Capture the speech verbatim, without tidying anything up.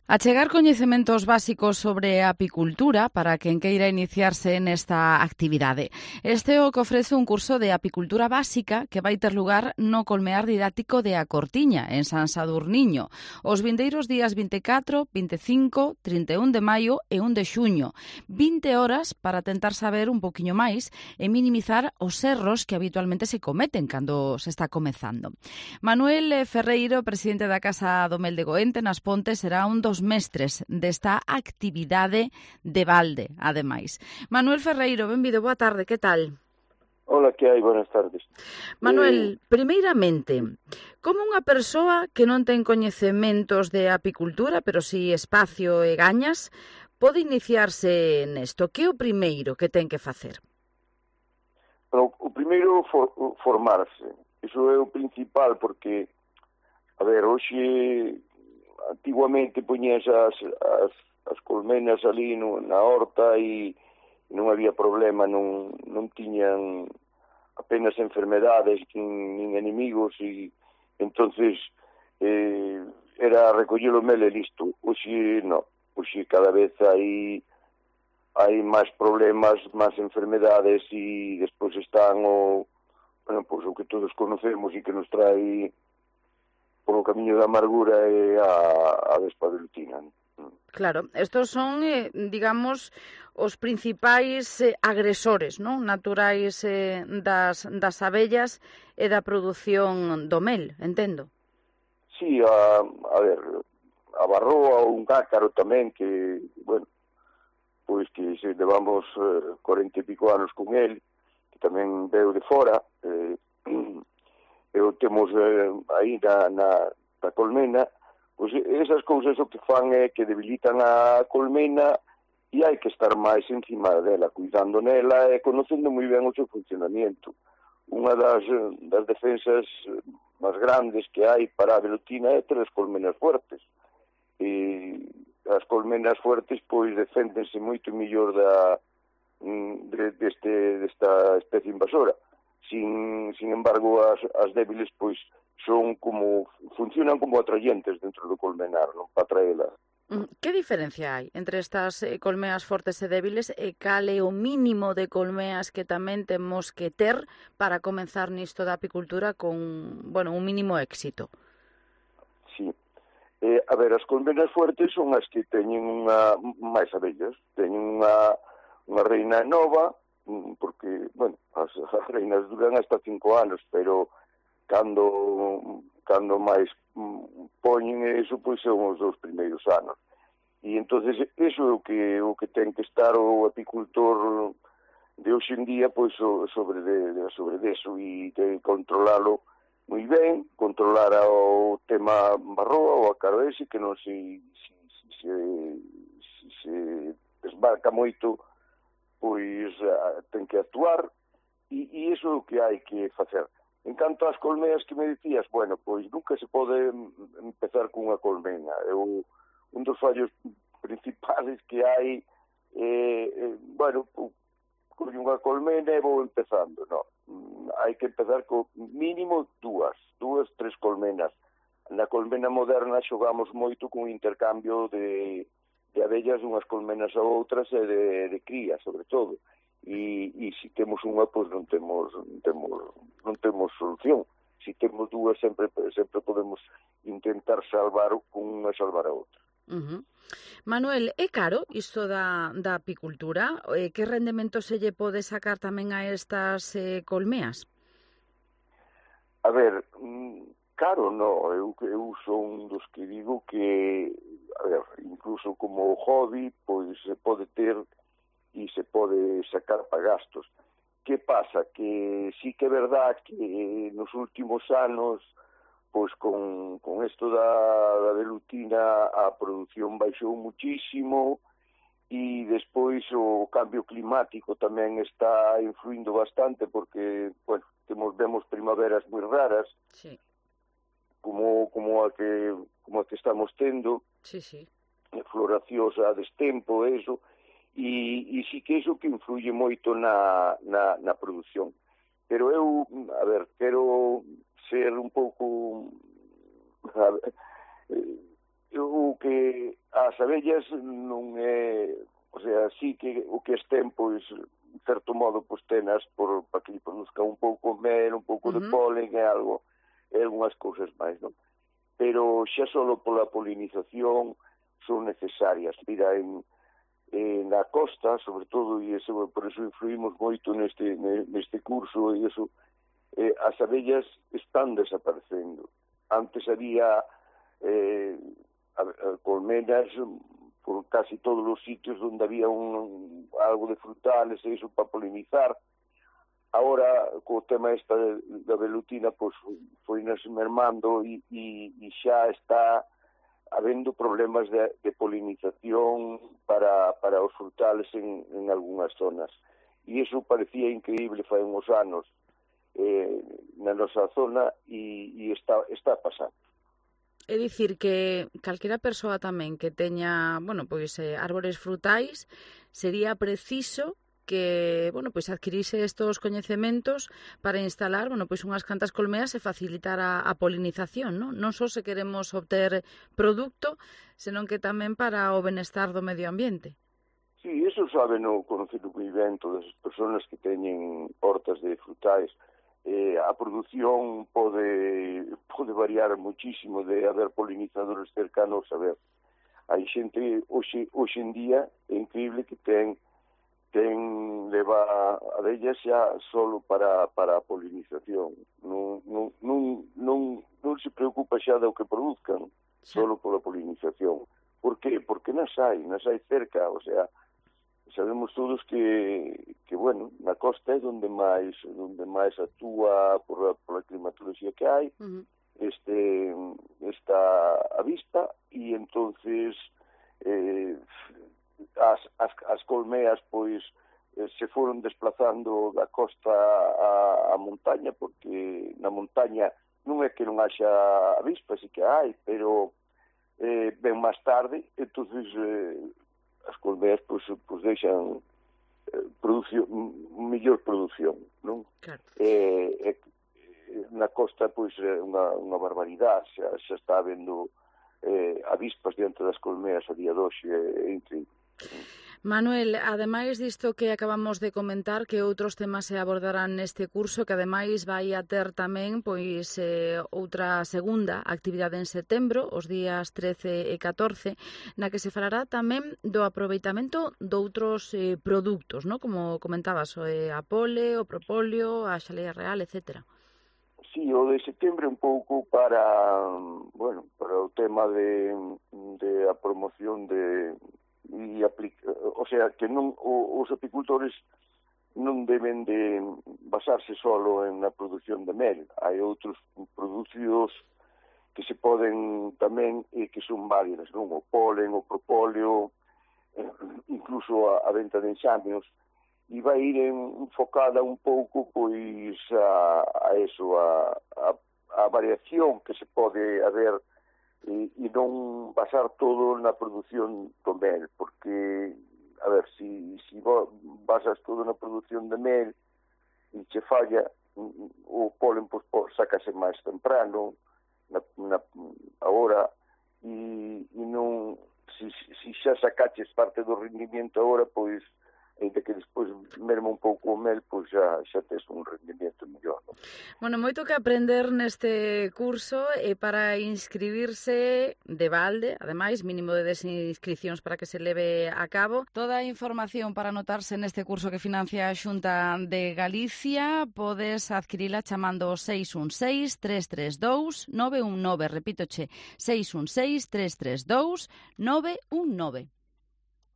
Achegar coñecementos básicos sobre a apicultura para quen queira iniciarse nesta actividade. Este é o que ofrece un curso de apicultura básica que vai ter lugar no Colmear Didáctico de A Cortiña, en San Sadurniño, os vindeiros días vinte e catro, vinte e cinco, trinta e un de maio e un de xuño. vinte horas para tentar saber un poquinho máis e minimizar os erros que habitualmente se cometen cando se está comezando. Manuel Ferreiro, presidente da Casa do Mel de Goente, nas Pontes, será un dos mestres desta actividade de balde, ademais. Manuel Ferreiro, benvido, boa tarde, que tal? Hola, que hai? Buenas tardes. Manuel, eh... primeiramente, como unha persoa que non ten coñecementos de apicultura, pero si espacio e gañas, pode iniciarse nesto? Que é o primeiro que ten que facer? Bueno, o primeiro for, formarse. Iso é o principal, porque, a ver, hoxe... Antiguamente poñías as, as, as colmenas ali no, na horta e non había problema, non, non tiñan apenas enfermedades nin, nin enemigos e entonces eh, era recoller o mel e listo. Oxe non, oxe cada vez hai hai máis problemas, máis enfermedades e despois están o, bueno, pois o que todos conocemos e que nos trae polo camiño da amargura e a, a vespa velutina. Claro, estos son, eh, digamos, os principais eh, agresores, non? Naturais eh, das, das abellas e da produción do mel, entendo. Sí, a, a ver, a barroa ou un cácaro tamén, que, bueno, pois que se levamos eh, cuarenta e pico anos con el, que tamén veo de fora, eh, e o temos eh, aí na, na, na colmena, pois esas cousas o que fan é que debilitan a colmena e hai que estar máis encima dela, cuidando nela e conocendo moi ben o seu funcionamento. Unha das, das defensas máis grandes que hai para a velutina é ter as colmenas fuertes. E as colmenas fuertes pois deféndense moito mellor da, de, deste, desta especie invasora. Sin, sin embargo, as, as débiles, pois, son como, funcionan como atrayentes dentro do colmenar, non? Para atraelas. Que diferencia hai entre estas eh, colmeas fortes e débiles e cal é o mínimo de colmeas que tamén temos que ter para comenzar nisto da apicultura con, bueno, un mínimo éxito? Sí. Eh, a ver, as colmenas fuertes son as que teñen unha, máis abellas, teñen unha, unha reina nova, porque, bueno, as, as reinas duran hasta cinco anos, pero cando cando máis poñen eso, pois son os dos primeiros anos. E entonces eso é o que o que ten que estar o apicultor de hoxe en día, pois sobre de, de sobre deso e de controlalo moi ben, controlar o tema barroa ou a caro ese, que non se se, se, se, se desbarca moito, pois uh, ten que actuar e, e iso é o que hai que facer. En canto ás colmeas que me dicías, bueno, pois nunca se pode empezar cunha colmena. Eu, un dos fallos principales que hai eh, eh, bueno, con unha colmena e vou empezando, non. Hai que empezar con mínimo dúas, dúas, tres colmenas. Na colmena moderna xogamos moito con intercambio de de abellas unhas colmenas a outras e de, de cría, sobre todo. E, e se temos unha, pois non temos, non temos, non temos solución. Se temos dúas, sempre sempre podemos intentar salvar unha, salvar a outra. Uh-huh. Manuel, é caro isto da, da apicultura? Eh, que rendemento se lle pode sacar tamén a estas eh, colmeas? A ver, caro non, eu, eu son dos que digo que, a ver, incluso como hobby, pois se pode ter e se pode sacar para gastos. Que pasa? Que sí que é verdad que nos últimos anos, pois con, con esto da, da velutina, a produción baixou muchísimo e despois o cambio climático tamén está influindo bastante porque, bueno, temos, vemos primaveras moi raras, sí. como, como, a que, como a que estamos tendo, sí, sí. floracións a destempo, eso, e, e sí que iso que influye moito na, na, na produción. Pero eu, a ver, quero ser un pouco... A ver, o que as abellas non é, o sea, sí que o que estén, pois, en certo modo, pois, tenas por, para que produzca un pouco mel, un pouco de Uh-huh. polen e algo, e algunhas cousas máis, non? Pero xa solo pola polinización son necesarias. Mira, en, en na costa, sobre todo, e eso, por eso influímos moito neste, neste curso, e eso, eh, as abellas están desaparecendo. Antes había eh, colmenas por casi todos os sitios onde había un, algo de frutales e iso para polinizar. Ahora, co tema esta da velutina, pois, foi nas mermando e, e, e xa está habendo problemas de, de polinización para, para os frutales en, en algunhas zonas. E iso parecía increíble fai uns anos eh, na nosa zona e, e está, está pasando. É dicir que calquera persoa tamén que teña, bueno, pois eh, árbores frutais, sería preciso que, bueno, pois adquirise estos coñecementos para instalar, bueno, pois unhas cantas colmeas e facilitar a, a polinización, non? Non só se queremos obter produto, senón que tamén para o benestar do medio ambiente. Sí, eso sabe no conocido movimento das persoas que teñen hortas de frutais. Eh, a produción pode, pode variar muchísimo de haber polinizadores cercanos a ver. Hai xente, hoxe, hoxe en día, é increíble que ten, ten leva abellas xa solo para, para a polinización. Non, non, non, non, non se preocupa xa do que produzcan, solo pola polinización. Por qué? Porque nas hai, nas hai cerca, o sea, sabemos todos que, que bueno, na costa é onde máis onde máis actúa por a, por a climatoloxía que hai, uh-huh. este está a vista e entonces eh, as, as, as colmeas pois eh, se foron desplazando da costa a, a montaña, porque na montaña non é que non haxa avispas, sí que hai, pero eh, ben máis tarde, entonces eh, as colmeas pois, pois deixan eh, produción, mellor produción, non? Claro. Eh, eh, na costa pois é unha, unha barbaridade, xa, xa está habendo eh, avispas diante das colmeas a día de hoxe, é increíble. Manuel, ademais disto que acabamos de comentar, que outros temas se abordarán neste curso, que ademais vai a ter tamén pois eh, outra segunda actividade en setembro, os días trece e catorce, na que se falará tamén do aproveitamento doutros eh, produtos, ¿no? Como comentabas, eh, a pole, o propóleo, a xalea real, etcétera. Sí, o de setembro un pouco para, bueno, para o tema de, de a promoción de e aplica, o sea, que non o, os apicultores non deben de basarse solo en a produción de mel. Hai outros producidos que se poden tamén e que son válidas, non? O polen, o propóleo, eh, incluso a, a venta de enxámeos, e vai ir enfocada un pouco pois a, a eso, a, a, a variación que se pode haber e, e non basar todo na produción do mel, porque, a ver, si, si basas todo na produción de mel e che falla, o polen pois, sácase máis temprano, na, na, agora, e, e non, si, si xa sacaches parte do rendimiento agora, pois, ainda que despois merma un pouco o mel, pois xa, xa tes un rendimento mellor. ¿No? Bueno, moito que aprender neste curso e para inscribirse de balde, ademais, mínimo de dez inscripcións para que se leve a cabo. Toda a información para anotarse neste curso que financia a Xunta de Galicia podes adquirila chamando ao seis un seis, tres tres dous, nove un nove, repítoche, seis un seis, tres tres dous, nove un nove.